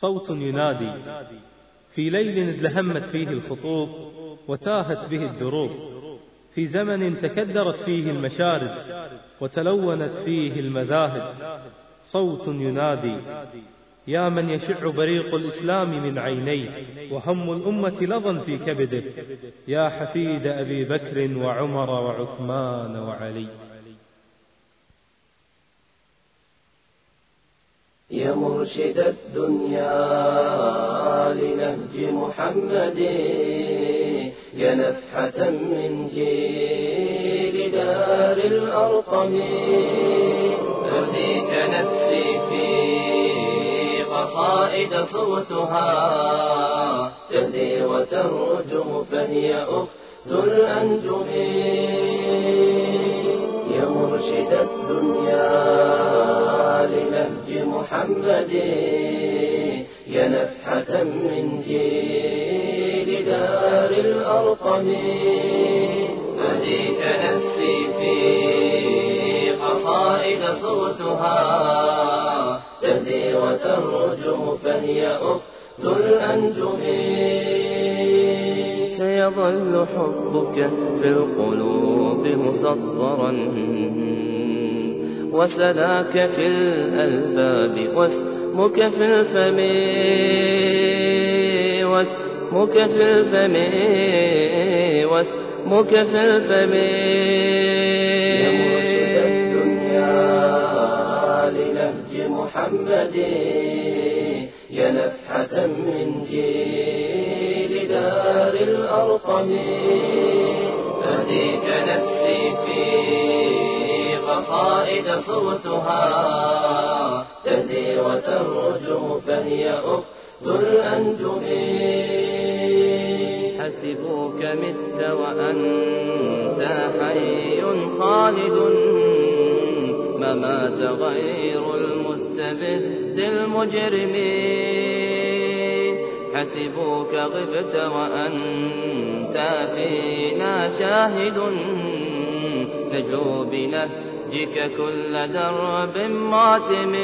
صوت ينادي في ليل ازدهمت فيه الخطوب وتاهت به الدروب، في زمن تكدرت فيه المشارب وتلونت فيه المذاهب. صوت ينادي يا من يشع بريق الإسلام من عينيه وهم الأمة لظى في كبده، يا حفيد أبي بكر وعمر وعثمان وعلي. يا مرشد الدنيا لنهج محمد، يا نفحة من جيل دار الأرقم، أهديك نفسي في قصائد صوتها تهدي وترجم فهي أخت الأنجم. يا مرشد الدنيا لنهج محمد، يا نفحة من جيل دار الأرقم، أهديك نفسي في قصائد صوتها تهدي وترجم فهي أخت الأنجم. سيظل حبك في القلوب مسطرا، وسلاك في الألباب واسمك في الفم، واسمك في الفم، واسمك في الفم. يا مرشد الدنيا لنهج محمد، يا نفحة من جيل دار الأرقم، أهديك نفسي في قصائد صوتها تهدي وترجم فهي أخت الأنجم. حسبوك مت وأنت حي خالد، ما مات غير المستبد المجرم. حسبوك غبت وأنت فينا شاهد، نجو بنهجك كل درب ماتم.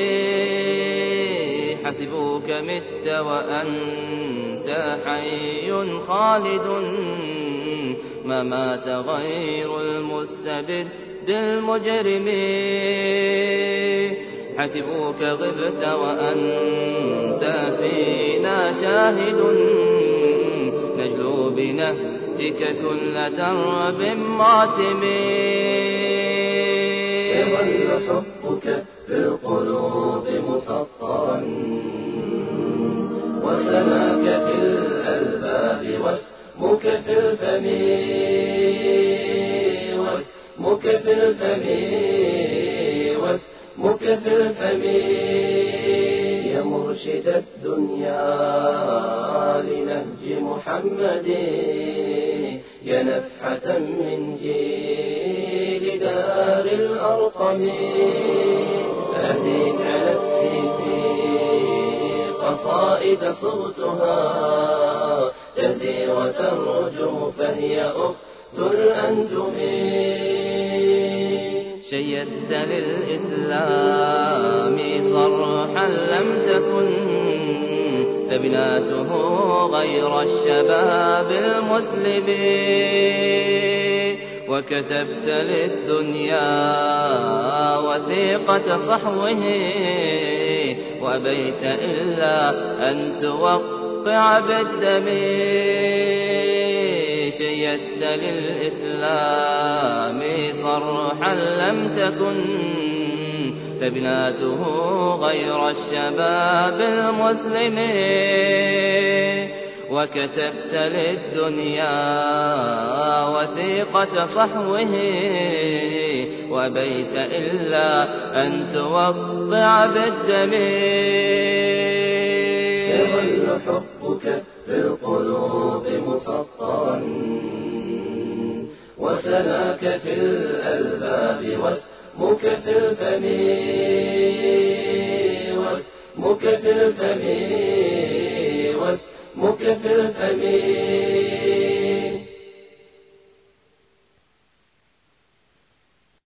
حسبوك مت وأنت حي خالد، ما مات غير المستبد المجرم. حسبوك غبت وأنت فينا شاهد، نجلو بنهجك كل درب ماتم. سيظل حبك في القلوب مسطرا، وسلاك في الألباب واسمك في الفم، واسمك في الفم، واسمك في الفم. يا مرشد الدنيا لنهج محمد، يا نفحة من جيل دار الأرقم، أهديك نفسي في قصائد صوتها تهدي وترجم فهي أخت الأنجم. شيدت للإسلام صرحا لم تكن فبناته غير الشباب المسلمين، وكتبت للدنيا وثيقة صحوه وأبيت إلا أن توقع بالدم. شيدت للإسلام صرحا لم تكن فبناته غير الشباب المسلمين، وكتبت للدنيا وثيقة صحوه وأبيت إلا أن توقع بالدم. سيظل حبك في القلوب مسطرا، وسلاك في الألباب واسمك في الفم، واسمك في الفم، واسمك في الفم.